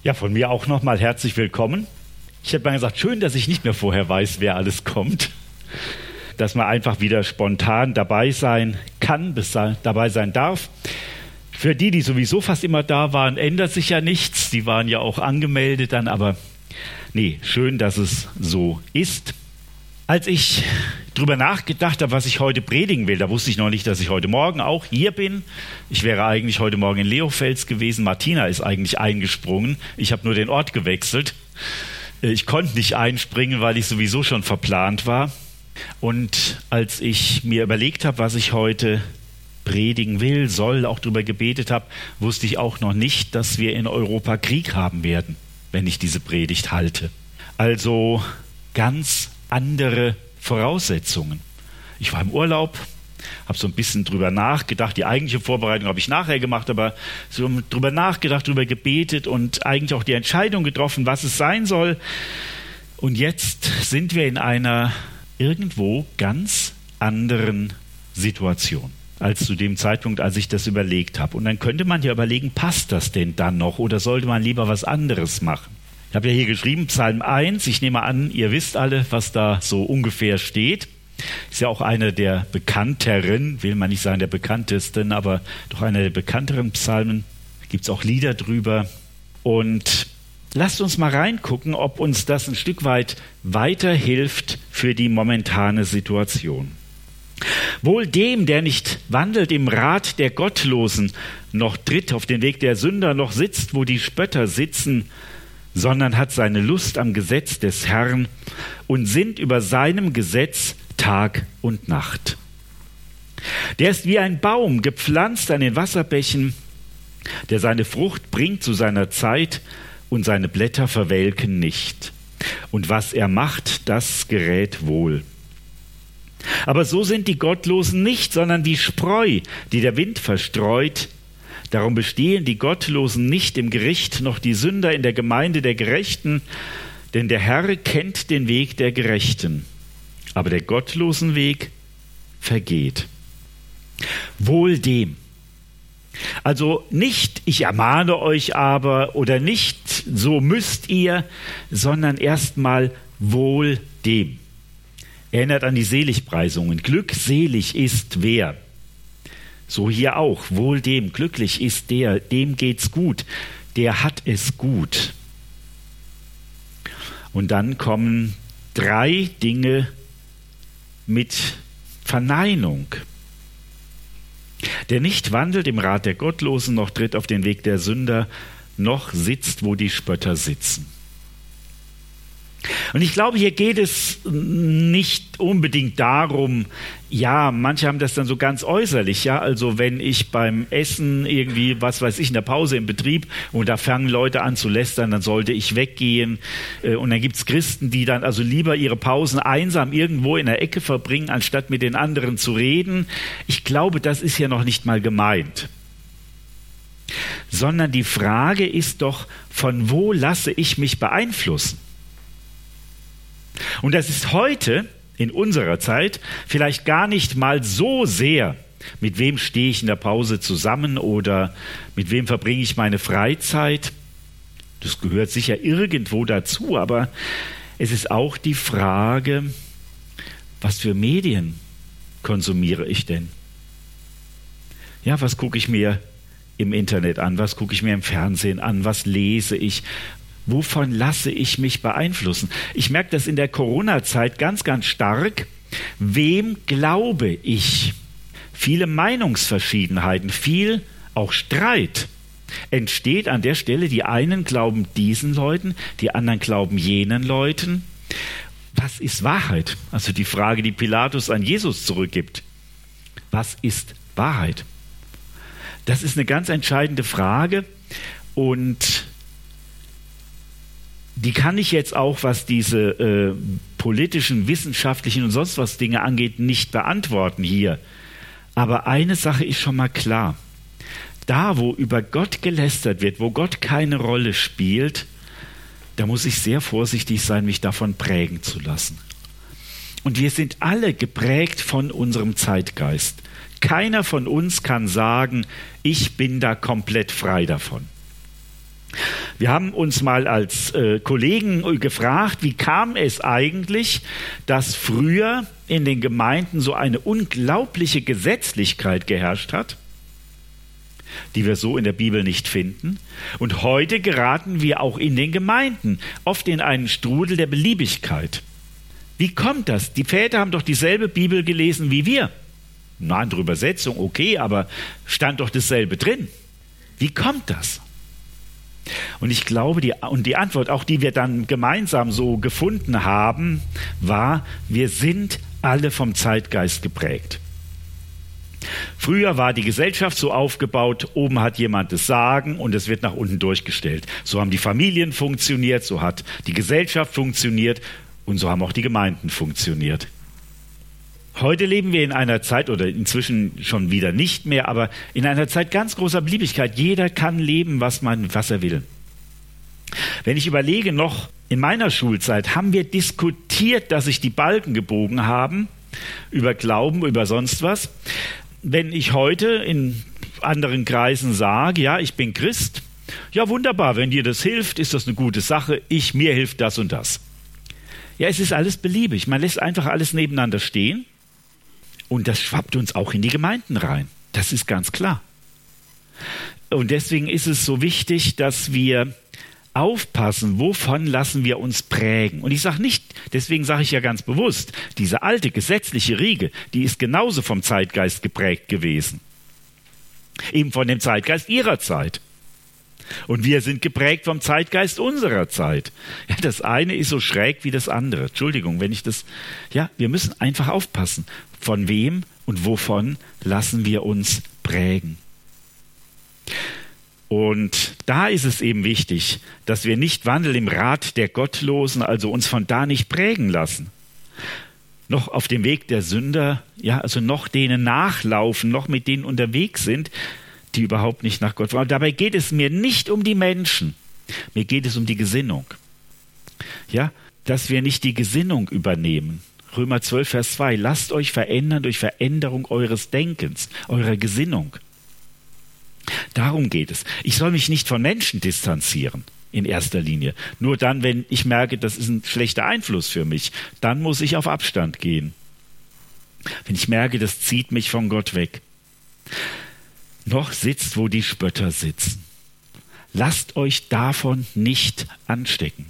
Ja, von mir auch nochmal herzlich willkommen. Ich hätte mal gesagt, schön, dass ich nicht mehr vorher weiß, wer alles kommt. Dass man einfach wieder spontan dabei sein kann, dabei sein darf. Für die sowieso fast immer da waren, ändert sich ja nichts. Die waren ja auch angemeldet dann, aber nee, schön, dass es so ist. Als ich drüber nachgedacht habe, was ich heute predigen will, da wusste ich noch nicht, dass ich heute Morgen auch hier bin. Ich wäre eigentlich heute Morgen in Leofels gewesen. Martina ist eigentlich eingesprungen. Ich habe nur den Ort gewechselt. Ich konnte nicht einspringen, weil ich sowieso schon verplant war. Und als ich mir überlegt habe, was ich heute predigen will, auch darüber gebetet habe, wusste ich auch noch nicht, dass wir in Europa Krieg haben werden, wenn ich diese Predigt halte. Also ganz andere Voraussetzungen. Ich war im Urlaub, habe so ein bisschen drüber nachgedacht. Die eigentliche Vorbereitung habe ich nachher gemacht, aber so drüber nachgedacht, drüber gebetet und eigentlich auch die Entscheidung getroffen, was es sein soll. Und jetzt sind wir in einer irgendwo ganz anderen Situation als zu dem Zeitpunkt, als ich das überlegt habe. Und dann könnte man ja überlegen, passt das denn dann noch oder sollte man lieber was anderes machen? Ich habe ja hier geschrieben, Psalm 1, ich nehme an, ihr wisst alle, was da so ungefähr steht. Ist ja auch einer der bekannteren, will man nicht sagen der bekanntesten, aber doch einer der bekannteren Psalmen. Gibt es auch Lieder drüber. Und lasst uns mal reingucken, ob uns das ein Stück weit weiterhilft für die momentane Situation. Wohl dem, der nicht wandelt im Rat der Gottlosen, noch tritt auf den Weg der Sünder, noch sitzt, wo die Spötter sitzen, sondern hat seine Lust am Gesetz des Herrn und sinnt über seinem Gesetz Tag und Nacht. Der ist wie ein Baum, gepflanzt an den Wasserbächen, der seine Frucht bringt zu seiner Zeit und seine Blätter verwelken nicht. Und was er macht, das gerät wohl. Aber so sind die Gottlosen nicht, sondern wie Spreu, die der Wind verstreut. Darum bestehen die Gottlosen nicht im Gericht, noch die Sünder in der Gemeinde der Gerechten, denn der Herr kennt den Weg der Gerechten, aber der gottlosen Weg vergeht. Wohl dem. Also nicht, ich ermahne euch aber, oder nicht, so müsst ihr, sondern erstmal wohl dem. Erinnert an die Seligpreisungen. Glückselig ist wer? So hier auch, wohl dem, glücklich ist der, dem geht's gut, der hat es gut. Und dann kommen 3 Dinge mit Verneinung. Der nicht wandelt im Rat der Gottlosen, noch tritt auf den Weg der Sünder, noch sitzt, wo die Spötter sitzen. Und ich glaube, hier geht es nicht unbedingt darum, ja, manche haben das dann so ganz äußerlich, ja, also wenn ich beim Essen irgendwie, was weiß ich, in der Pause im Betrieb und da fangen Leute an zu lästern, dann sollte ich weggehen und dann gibt's Christen, die dann also lieber ihre Pausen einsam irgendwo in der Ecke verbringen, anstatt mit den anderen zu reden. Ich glaube, das ist ja noch nicht mal gemeint. Sondern die Frage ist doch, von wo lasse ich mich beeinflussen? Und das ist heute, in unserer Zeit, vielleicht gar nicht mal so sehr, mit wem stehe ich in der Pause zusammen oder mit wem verbringe ich meine Freizeit. Das gehört sicher irgendwo dazu, aber es ist auch die Frage, was für Medien konsumiere ich denn? Ja, was gucke ich mir im Internet an? Was gucke ich mir im Fernsehen an? Was lese ich? Wovon lasse ich mich beeinflussen? Ich merke das in der Corona-Zeit ganz, ganz stark. Wem glaube ich? Viele Meinungsverschiedenheiten, viel auch Streit entsteht an der Stelle. Die einen glauben diesen Leuten, die anderen glauben jenen Leuten. Was ist Wahrheit? Also die Frage, die Pilatus an Jesus zurückgibt. Was ist Wahrheit? Das ist eine ganz entscheidende Frage und die kann ich jetzt auch, was diese politischen, wissenschaftlichen und sonst was Dinge angeht, nicht beantworten hier. Aber eine Sache ist schon mal klar. Da, wo über Gott gelästert wird, wo Gott keine Rolle spielt, da muss ich sehr vorsichtig sein, mich davon prägen zu lassen. Und wir sind alle geprägt von unserem Zeitgeist. Keiner von uns kann sagen, ich bin da komplett frei davon. Wir haben uns mal als Kollegen gefragt, wie kam es eigentlich, dass früher in den Gemeinden so eine unglaubliche Gesetzlichkeit geherrscht hat, die wir so in der Bibel nicht finden. Und heute geraten wir auch in den Gemeinden oft in einen Strudel der Beliebigkeit. Wie kommt das? Die Väter haben doch dieselbe Bibel gelesen wie wir. Eine andere Übersetzung, okay, aber stand doch dasselbe drin. Wie kommt das? Und ich glaube, die Antwort, auch die wir dann gemeinsam so gefunden haben, war, wir sind alle vom Zeitgeist geprägt. Früher war die Gesellschaft so aufgebaut, oben hat jemand das Sagen und es wird nach unten durchgestellt. So haben die Familien funktioniert, so hat die Gesellschaft funktioniert und so haben auch die Gemeinden funktioniert. Heute leben wir in einer Zeit, oder inzwischen schon wieder nicht mehr, aber in einer Zeit ganz großer Beliebigkeit. Jeder kann leben, was er will. Wenn ich überlege, noch in meiner Schulzeit haben wir diskutiert, dass sich die Balken gebogen haben, über Glauben, über sonst was. Wenn ich heute in anderen Kreisen sage, ja, ich bin Christ, ja wunderbar, wenn dir das hilft, ist das eine gute Sache, mir hilft das und das. Ja, es ist alles beliebig, man lässt einfach alles nebeneinander stehen. Und das schwappt uns auch in die Gemeinden rein. Das ist ganz klar. Und deswegen ist es so wichtig, dass wir aufpassen, wovon lassen wir uns prägen. Und ich sage nicht, deswegen sage ich ja ganz bewusst, diese alte gesetzliche Riege, die ist genauso vom Zeitgeist geprägt gewesen. Eben von dem Zeitgeist ihrer Zeit. Und wir sind geprägt vom Zeitgeist unserer Zeit. Ja, das eine ist so schräg wie das andere. Entschuldigung, wir müssen einfach aufpassen. Von wem und wovon lassen wir uns prägen? Und da ist es eben wichtig, dass wir nicht wandeln im Rat der Gottlosen, also uns von da nicht prägen lassen. Noch auf dem Weg der Sünder, noch denen nachlaufen, noch mit denen unterwegs sind, die überhaupt nicht nach Gott wollen. Dabei geht es mir nicht um die Menschen, mir geht es um die Gesinnung. Ja, dass wir nicht die Gesinnung übernehmen. Römer 12, Vers 2, lasst euch verändern durch Veränderung eures Denkens, eurer Gesinnung. Darum geht es. Ich soll mich nicht von Menschen distanzieren, in erster Linie. Nur dann, wenn ich merke, das ist ein schlechter Einfluss für mich, dann muss ich auf Abstand gehen. Wenn ich merke, das zieht mich von Gott weg. Noch sitzt, wo die Spötter sitzen. Lasst euch davon nicht anstecken.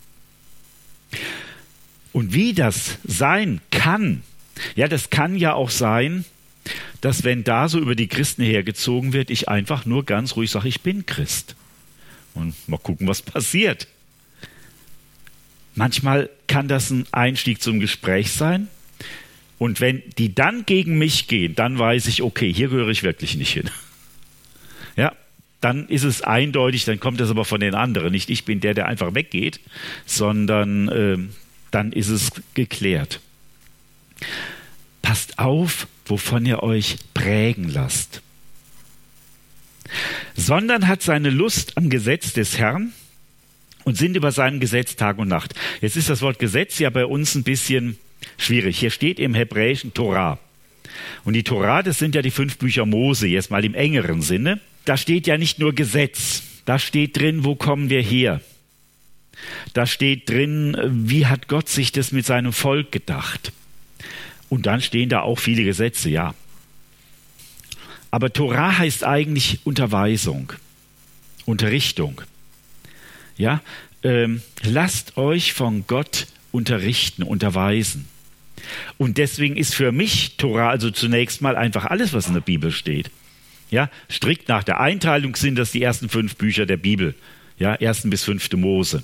Und wie das sein kann, das kann ja auch sein, dass wenn da so über die Christen hergezogen wird, ich einfach nur ganz ruhig sage, ich bin Christ. Und mal gucken, was passiert. Manchmal kann das ein Einstieg zum Gespräch sein. Und wenn die dann gegen mich gehen, dann weiß ich, okay, hier gehöre ich wirklich nicht hin. Ja, dann ist es eindeutig, dann kommt das aber von den anderen. Nicht ich bin der einfach weggeht, sondern dann ist es geklärt. Passt auf, wovon ihr euch prägen lasst. Sondern hat seine Lust am Gesetz des Herrn und sind über seinem Gesetz Tag und Nacht. Jetzt ist das Wort Gesetz ja bei uns ein bisschen schwierig. Hier steht im Hebräischen Torah. Und die Torah, das sind ja die 5 Bücher Mose, jetzt mal im engeren Sinne. Da steht ja nicht nur Gesetz, da steht drin, wo kommen wir her? Da steht drin, wie hat Gott sich das mit seinem Volk gedacht? Und dann stehen da auch viele Gesetze, ja. Aber Torah heißt eigentlich Unterweisung, Unterrichtung. Ja, lasst euch von Gott unterrichten, unterweisen. Und deswegen ist für mich Torah also zunächst mal einfach alles, was in der Bibel steht. Ja, strikt nach der Einteilung sind das die ersten 5 Bücher der Bibel. Ja, 1. bis 5. Mose.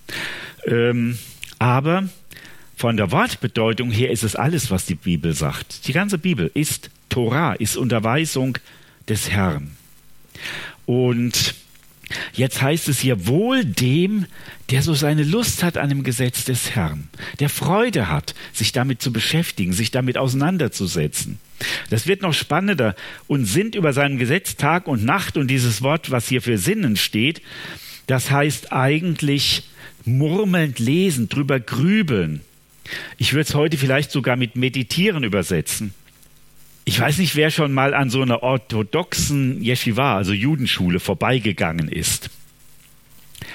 Aber von der Wortbedeutung her ist es alles, was die Bibel sagt. Die ganze Bibel ist Torah, ist Unterweisung des Herrn. Und jetzt heißt es hier, wohl dem, der so seine Lust hat an dem Gesetz des Herrn, der Freude hat, sich damit zu beschäftigen, sich damit auseinanderzusetzen. Das wird noch spannender. Und sind über seinem Gesetz Tag und Nacht, und dieses Wort, was hier für Sinnen steht, das heißt eigentlich murmelnd lesen, drüber grübeln. Ich würde es heute vielleicht sogar mit meditieren übersetzen. Ich weiß nicht, wer schon mal an so einer orthodoxen Yeshiva, also Judenschule, vorbeigegangen ist.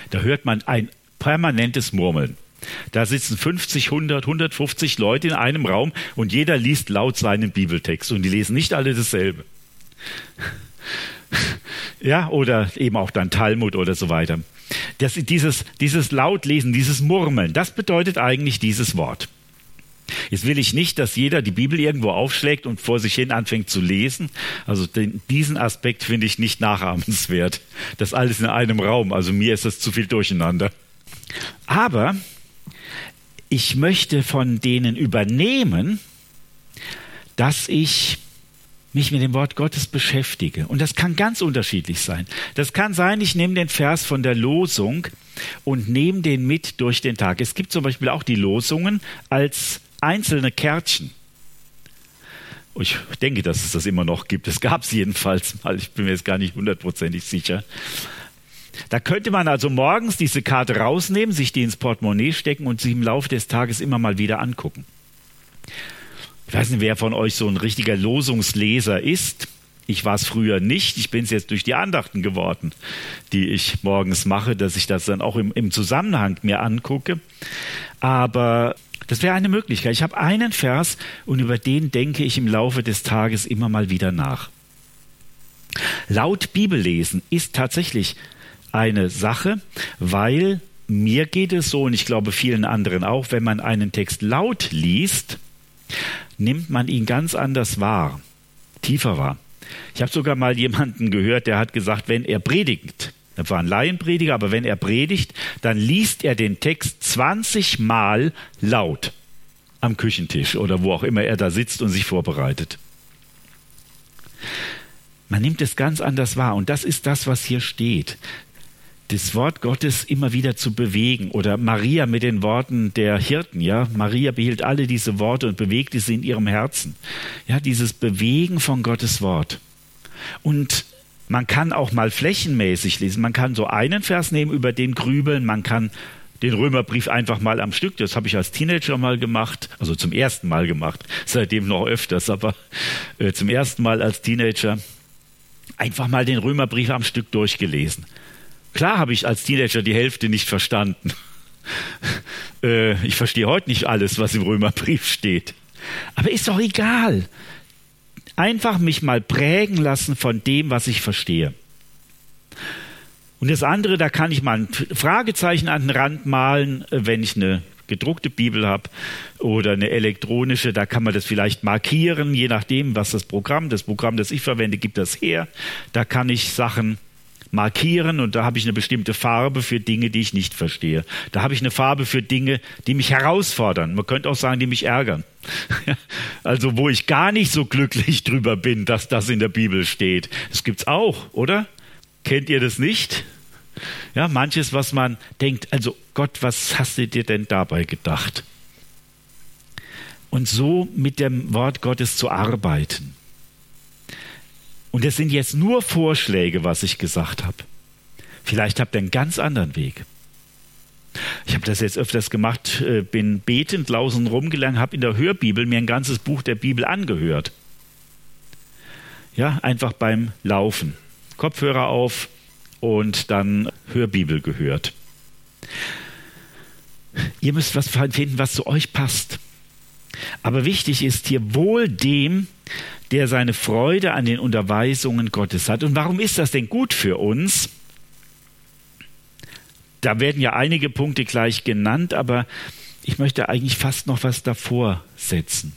Da hört man ein permanentes Murmeln. Da sitzen 50, 100, 150 Leute in einem Raum und jeder liest laut seinen Bibeltext und die lesen nicht alle dasselbe. Ja, oder eben auch dann Talmud oder so weiter. Dieses Lautlesen, dieses Murmeln, das bedeutet eigentlich dieses Wort. Jetzt will ich nicht, dass jeder die Bibel irgendwo aufschlägt und vor sich hin anfängt zu lesen. Also diesen Aspekt finde ich nicht nachahmenswert. Das alles in einem Raum, also mir ist das zu viel durcheinander. Aber ich möchte von denen übernehmen, dass ich mich mit dem Wort Gottes beschäftige. Und das kann ganz unterschiedlich sein. Das kann sein, ich nehme den Vers von der Losung und nehme den mit durch den Tag. Es gibt zum Beispiel auch die Losungen als einzelne Kärtchen. Ich denke, dass es das immer noch gibt. Es gab es jedenfalls mal. Ich bin mir jetzt gar nicht 100% sicher. Da könnte man also morgens diese Karte rausnehmen, sich die ins Portemonnaie stecken und sie im Laufe des Tages immer mal wieder angucken. Ich weiß nicht, wer von euch so ein richtiger Losungsleser ist. Ich war es früher nicht. Ich bin es jetzt durch die Andachten geworden, die ich morgens mache, dass ich das dann auch im Zusammenhang mir angucke. Aber das wäre eine Möglichkeit. Ich habe einen Vers und über den denke ich im Laufe des Tages immer mal wieder nach. Laut Bibellesen ist tatsächlich eine Sache, weil mir geht es so und ich glaube vielen anderen auch, wenn man einen Text laut liest, nimmt man ihn ganz anders wahr, tiefer wahr. Ich habe sogar mal jemanden gehört, der hat gesagt, wenn er predigt, das war ein Laienprediger, aber wenn er predigt, dann liest er den Text 20 Mal laut am Küchentisch oder wo auch immer er da sitzt und sich vorbereitet. Man nimmt es ganz anders wahr und das ist das, was hier steht. Das Wort Gottes immer wieder zu bewegen oder Maria mit den Worten der Hirten, ja, Maria behielt alle diese Worte und bewegte sie in ihrem Herzen. Ja, dieses Bewegen von Gottes Wort. Und man kann auch mal flächenmäßig lesen. Man kann so einen Vers nehmen, über den grübeln. Man kann den Römerbrief einfach mal am Stück. Das habe ich als Teenager mal gemacht. Also zum ersten Mal gemacht. Seitdem noch öfters, aber zum ersten Mal als Teenager einfach mal den Römerbrief am Stück durchgelesen. Klar habe ich als Teenager die Hälfte nicht verstanden. Ich verstehe heute nicht alles, was im Römerbrief steht. Aber ist doch egal. Einfach mich mal prägen lassen von dem, was ich verstehe. Und das andere, da kann ich mal ein Fragezeichen an den Rand malen, wenn ich eine gedruckte Bibel habe oder eine elektronische, da kann man das vielleicht markieren, je nachdem, was das Programm, das ich verwende, gibt das her. Da kann ich Sachen markieren und da habe ich eine bestimmte Farbe für Dinge, die ich nicht verstehe. Da habe ich eine Farbe für Dinge, die mich herausfordern. Man könnte auch sagen, die mich ärgern. Also wo ich gar nicht so glücklich drüber bin, dass das in der Bibel steht. Das gibt's auch, oder? Kennt ihr das nicht? Ja, manches, was man denkt, also Gott, was hast du dir denn dabei gedacht? Und so mit dem Wort Gottes zu arbeiten. Und das sind jetzt nur Vorschläge, was ich gesagt habe. Vielleicht habt ihr einen ganz anderen Weg. Ich habe das jetzt öfters gemacht, bin betend draußen rumgegangen, habe in der Hörbibel mir ein ganzes Buch der Bibel angehört. Ja, einfach beim Laufen. Kopfhörer auf und dann Hörbibel gehört. Ihr müsst was finden, was zu euch passt. Aber wichtig ist hier wohl dem, der seine Freude an den Unterweisungen Gottes hat. Und warum ist das denn gut für uns? Da werden ja einige Punkte gleich genannt, aber ich möchte eigentlich fast noch was davor setzen.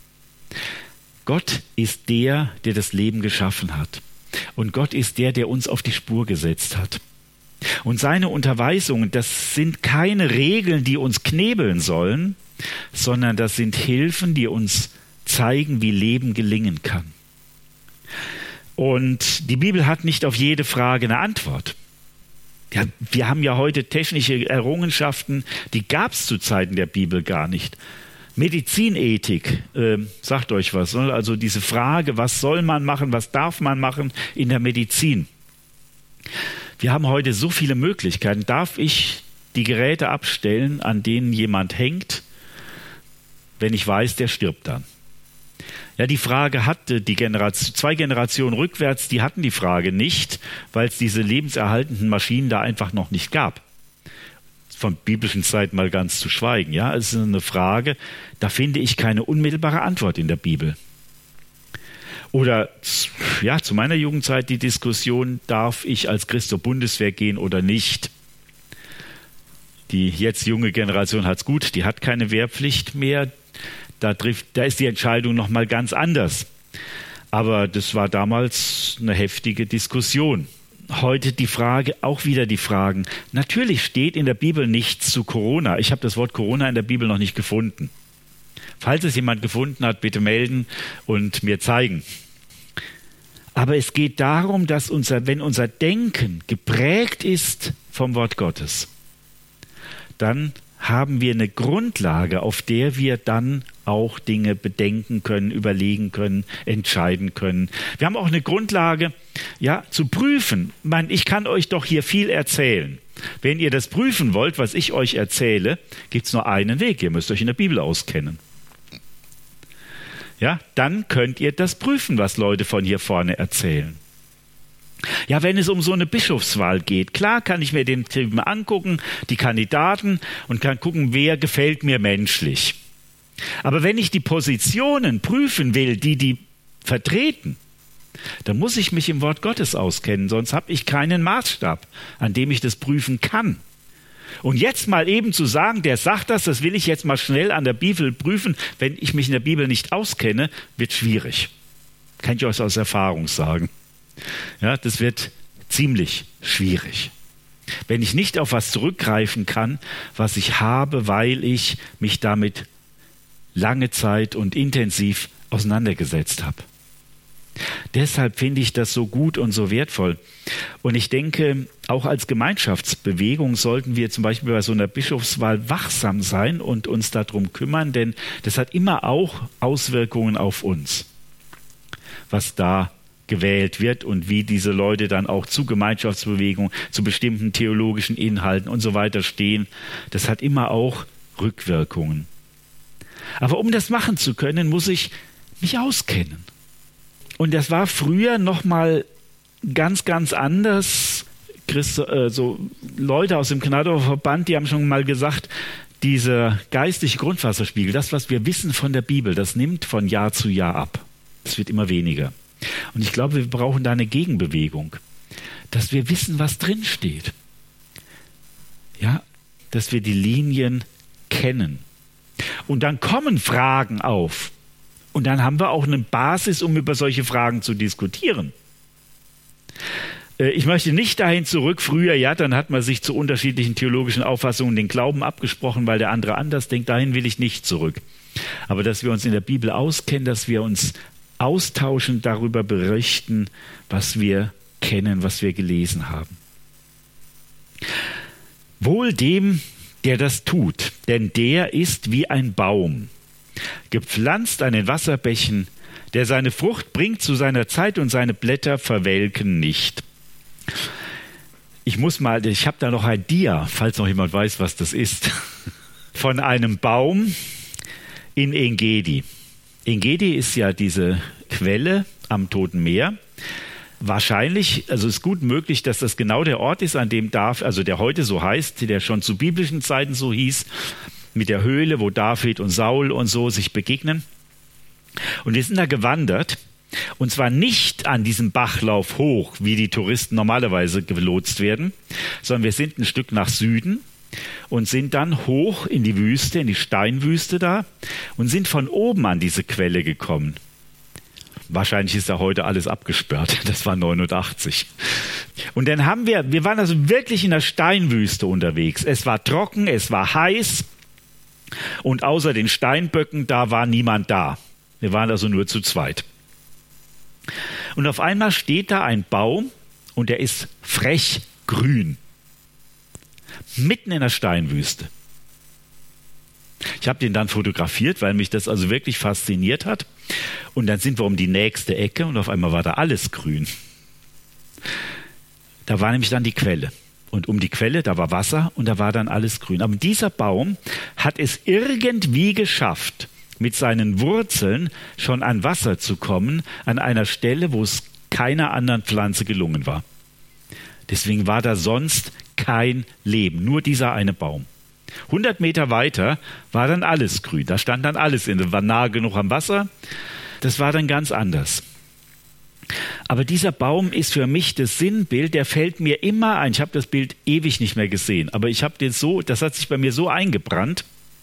Gott ist der, der das Leben geschaffen hat. Und Gott ist der uns auf die Spur gesetzt hat. Und seine Unterweisungen, das sind keine Regeln, die uns knebeln sollen, sondern das sind Hilfen, die uns zeigen, wie Leben gelingen kann. Und die Bibel hat nicht auf jede Frage eine Antwort. Ja, wir haben ja heute technische Errungenschaften, die gab es zu Zeiten der Bibel gar nicht. Medizinethik, sagt euch was, also diese Frage, was soll man machen, was darf man machen in der Medizin. Wir haben heute so viele Möglichkeiten. Darf ich die Geräte abstellen, an denen jemand hängt, wenn ich weiß, der stirbt dann? Ja, die Frage hatte die Generation, 2 Generationen rückwärts, die hatten die Frage nicht, weil es diese lebenserhaltenden Maschinen da einfach noch nicht gab. Von biblischen Zeiten mal ganz zu schweigen. Ja, es ist eine Frage, da finde ich keine unmittelbare Antwort in der Bibel. Oder ja, zu meiner Jugendzeit die Diskussion, darf ich als Christ zur Bundeswehr gehen oder nicht? Die jetzt junge Generation hat es gut, die hat keine Wehrpflicht mehr. Da ist die Entscheidung nochmal ganz anders. Aber das war damals eine heftige Diskussion. Heute die Frage, auch wieder die Fragen. Natürlich steht in der Bibel nichts zu Corona. Ich habe das Wort Corona in der Bibel noch nicht gefunden. Falls es jemand gefunden hat, bitte melden und mir zeigen. Aber es geht darum, dass wenn unser Denken geprägt ist vom Wort Gottes, dann haben wir eine Grundlage, auf der wir dann auch Dinge bedenken können, überlegen können, entscheiden können. Wir haben auch eine Grundlage, ja, zu prüfen. Ich kann euch doch hier viel erzählen. Wenn ihr das prüfen wollt, was ich euch erzähle, gibt es nur einen Weg. Ihr müsst euch in der Bibel auskennen. Ja, dann könnt ihr das prüfen, was Leute von hier vorne erzählen. Ja, wenn es um so eine Bischofswahl geht, klar kann ich mir den Typen angucken, die Kandidaten, und kann gucken, wer gefällt mir menschlich. Aber wenn ich die Positionen prüfen will, die vertreten, dann muss ich mich im Wort Gottes auskennen, sonst habe ich keinen Maßstab, an dem ich das prüfen kann. Und jetzt mal eben zu sagen, der sagt das will ich jetzt mal schnell an der Bibel prüfen, wenn ich mich in der Bibel nicht auskenne, wird schwierig. Kann ich euch aus Erfahrung sagen. Ja, das wird ziemlich schwierig. Wenn ich nicht auf was zurückgreifen kann, was ich habe, weil ich mich damit lange Zeit und intensiv auseinandergesetzt habe. Deshalb finde ich das so gut und so wertvoll. Und ich denke, auch als Gemeinschaftsbewegung sollten wir zum Beispiel bei so einer Bischofswahl wachsam sein und uns darum kümmern, denn das hat immer auch Auswirkungen auf uns, was da gewählt wird und wie diese Leute dann auch zu Gemeinschaftsbewegungen, zu bestimmten theologischen Inhalten und so weiter stehen. Das hat immer auch Rückwirkungen. Aber um das machen zu können, muss ich mich auskennen. Und das war früher noch mal ganz, ganz anders. So Leute aus dem Gnadauer Verband, die haben schon mal gesagt, dieser geistliche Grundwasserspiegel, das, was wir wissen von der Bibel, das nimmt von Jahr zu Jahr ab. Es wird immer weniger. Und ich glaube, wir brauchen da eine Gegenbewegung, dass wir wissen, was drin steht. Ja, dass wir die Linien kennen. Und dann kommen Fragen auf. Und dann haben wir auch eine Basis, um über solche Fragen zu diskutieren. Ich möchte nicht dahin zurück, früher, ja, dann hat man sich zu unterschiedlichen theologischen Auffassungen den Glauben abgesprochen, weil der andere anders denkt. Dahin will ich nicht zurück. Aber dass wir uns in der Bibel auskennen, dass wir uns austauschen, darüber berichten, was wir kennen, was wir gelesen haben. Wohl dem, der das tut, denn der ist wie ein Baum, gepflanzt an den Wasserbächen, der seine Frucht bringt zu seiner Zeit und seine Blätter verwelken nicht. Ich habe da noch ein Dia, falls noch jemand weiß, was das ist, von einem Baum in Engedi. Engedi ist ja diese Quelle am Toten Meer. Wahrscheinlich, also ist gut möglich, dass das genau der Ort ist, an dem der heute so heißt, der schon zu biblischen Zeiten so hieß, mit der Höhle, wo David und Saul und so sich begegnen. Und wir sind da gewandert, und zwar nicht an diesem Bachlauf hoch, wie die Touristen normalerweise gelotst werden, sondern wir sind ein Stück nach Süden und sind dann hoch in die Wüste, in die Steinwüste da und sind von oben an diese Quelle gekommen. Wahrscheinlich ist da heute alles abgesperrt. Das war 89. Und dann wir waren also wirklich in der Steinwüste unterwegs. Es war trocken, es war heiß und außer den Steinböcken, da war niemand da. Wir waren also nur zu zweit. Und auf einmal steht da ein Baum und der ist frech grün. Mitten in der Steinwüste. Ich habe den dann fotografiert, weil mich das also wirklich fasziniert hat. Und dann sind wir um die nächste Ecke und auf einmal war da alles grün. Da war nämlich dann die Quelle. Und um die Quelle, da war Wasser und da war dann alles grün. Aber dieser Baum hat es irgendwie geschafft, mit seinen Wurzeln schon an Wasser zu kommen, an einer Stelle, wo es keiner anderen Pflanze gelungen war. Deswegen war da sonst kein Leben, nur dieser eine Baum. 100 Meter weiter war dann alles grün, da stand dann alles in, war nahe genug am Wasser, das war dann ganz anders. Aber dieser Baum ist für mich das Sinnbild, der fällt mir immer ein. Ich habe das Bild ewig nicht mehr gesehen, aber ich habe das hat sich bei mir so eingebrannt,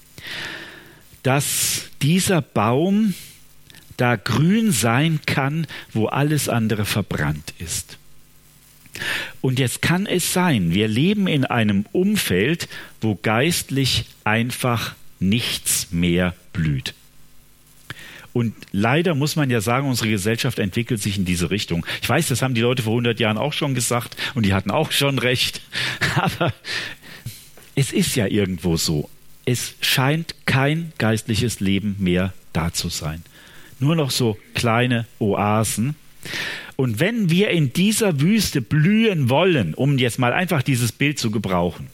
dass dieser Baum da grün sein kann, wo alles andere verbrannt ist. Und jetzt kann es sein, wir leben in einem Umfeld, wo geistlich einfach nichts mehr blüht. Und leider muss man ja sagen, unsere Gesellschaft entwickelt sich in diese Richtung. Ich weiß, das haben die Leute vor 100 Jahren auch schon gesagt und die hatten auch schon recht. Aber es ist ja irgendwo so. Es scheint kein geistliches Leben mehr da zu sein. Nur noch so kleine Oasen. Und wenn wir in dieser Wüste blühen wollen, um jetzt mal einfach dieses Bild zu gebrauchen,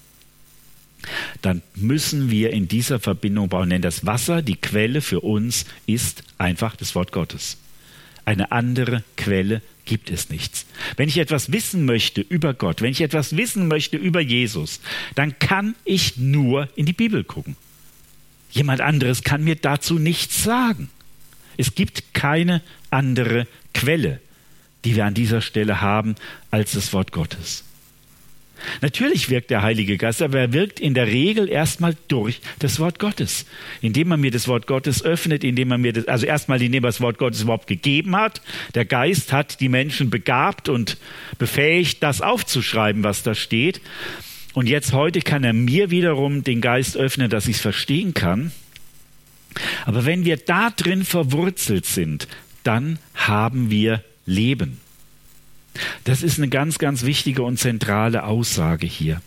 dann müssen wir in dieser Verbindung bauen. Denn das Wasser, die Quelle für uns, ist einfach das Wort Gottes. Eine andere Quelle gibt es nichts. Wenn ich etwas wissen möchte über Gott, wenn ich etwas wissen möchte über Jesus, dann kann ich nur in die Bibel gucken. Jemand anderes kann mir dazu nichts sagen. Es gibt keine andere Quelle, die wir an dieser Stelle haben, als das Wort Gottes. Natürlich wirkt der Heilige Geist, aber er wirkt in der Regel erstmal durch das Wort Gottes. Indem man mir das Wort Gottes öffnet, indem er das Wort Gottes überhaupt gegeben hat. Der Geist hat die Menschen begabt und befähigt, das aufzuschreiben, was da steht. Und jetzt heute kann er mir wiederum den Geist öffnen, dass ich es verstehen kann. Aber wenn wir da drin verwurzelt sind, dann haben wir Leben. Das ist eine ganz, ganz wichtige und zentrale Aussage hier.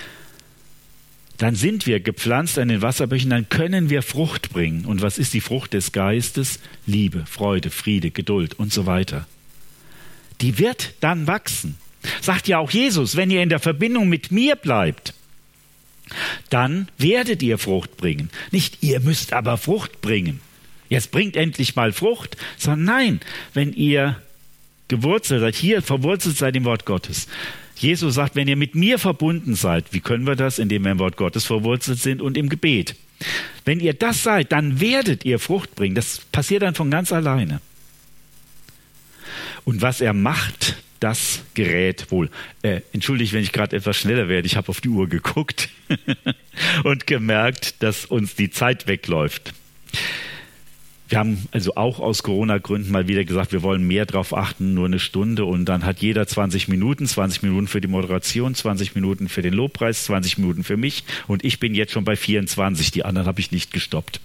Dann sind wir gepflanzt an den Wasserbächen, dann können wir Frucht bringen. Und was ist die Frucht des Geistes? Liebe, Freude, Friede, Geduld und so weiter. Die wird dann wachsen. Sagt ja auch Jesus, wenn ihr in der Verbindung mit mir bleibt, dann werdet ihr Frucht bringen. Nicht, ihr müsst aber Frucht bringen. Jetzt bringt endlich mal Frucht, sondern nein, wenn ihr gewurzelt seid, hier verwurzelt seid im Wort Gottes. Jesus sagt, wenn ihr mit mir verbunden seid, wie können wir das? Indem wir im Wort Gottes verwurzelt sind und im Gebet. Wenn ihr das seid, dann werdet ihr Frucht bringen. Das passiert dann von ganz alleine. Und was er macht, das gerät wohl. Entschuldigt, wenn ich gerade etwas schneller werde. Ich habe auf die Uhr geguckt und gemerkt, dass uns die Zeit wegläuft. Wir haben also auch aus Corona-Gründen mal wieder gesagt, wir wollen mehr darauf achten, nur eine Stunde. Und dann hat jeder 20 Minuten für die Moderation, 20 Minuten für den Lobpreis, 20 Minuten für mich. Und ich bin jetzt schon bei 24, die anderen habe ich nicht gestoppt.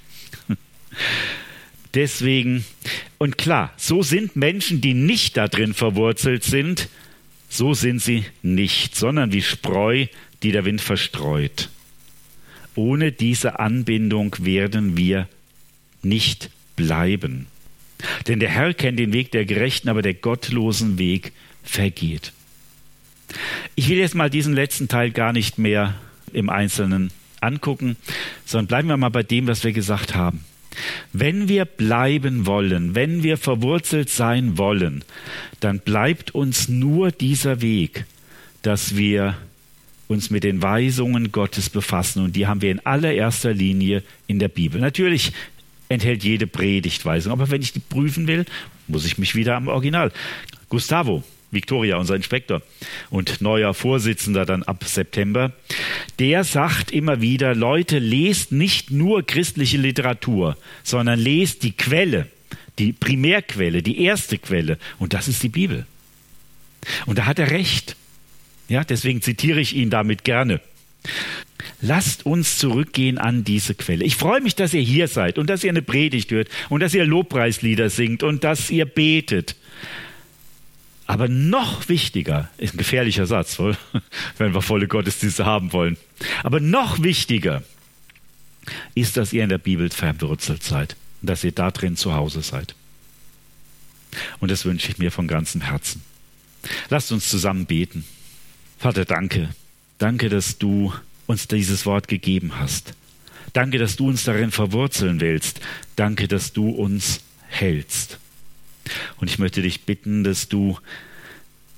Deswegen, und klar, so sind Menschen, die nicht da drin verwurzelt sind, so sind sie nicht, sondern wie Spreu, die der Wind verstreut. Ohne diese Anbindung werden wir nicht bleiben. Denn der Herr kennt den Weg der Gerechten, aber der gottlosen Weg vergeht. Ich will jetzt mal diesen letzten Teil gar nicht mehr im Einzelnen angucken, sondern bleiben wir mal bei dem, was wir gesagt haben. Wenn wir bleiben wollen, wenn wir verwurzelt sein wollen, dann bleibt uns nur dieser Weg, dass wir uns mit den Weisungen Gottes befassen. Und die haben wir in allererster Linie in der Bibel. Natürlich enthält jede Predigt Weisung, aber wenn ich die prüfen will, muss ich mich wieder am Original. Gustavo Victoria, unser Inspektor und neuer Vorsitzender dann ab September, der sagt immer wieder, Leute, lest nicht nur christliche Literatur, sondern lest die Quelle, die Primärquelle, die erste Quelle, und das ist die Bibel. Und da hat er recht. Ja, deswegen zitiere ich ihn damit gerne. Lasst uns zurückgehen an diese Quelle. Ich freue mich, dass ihr hier seid und dass ihr eine Predigt hört und dass ihr Lobpreislieder singt und dass ihr betet. Aber noch wichtiger, ist ein gefährlicher Satz, wenn wir volle Gottesdienste haben wollen. Aber noch wichtiger ist, dass ihr in der Bibel verwurzelt seid und dass ihr da drin zu Hause seid. Und das wünsche ich mir von ganzem Herzen. Lasst uns zusammen beten. Vater, danke. Danke, dass du uns dieses Wort gegeben hast. Danke, dass du uns darin verwurzeln willst. Danke, dass du uns hältst. Und ich möchte dich bitten, dass du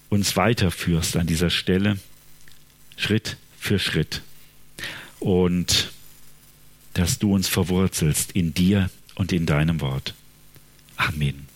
uns weiterführst an dieser Stelle, Schritt für Schritt. Und dass du uns verwurzelst in dir und in deinem Wort. Amen.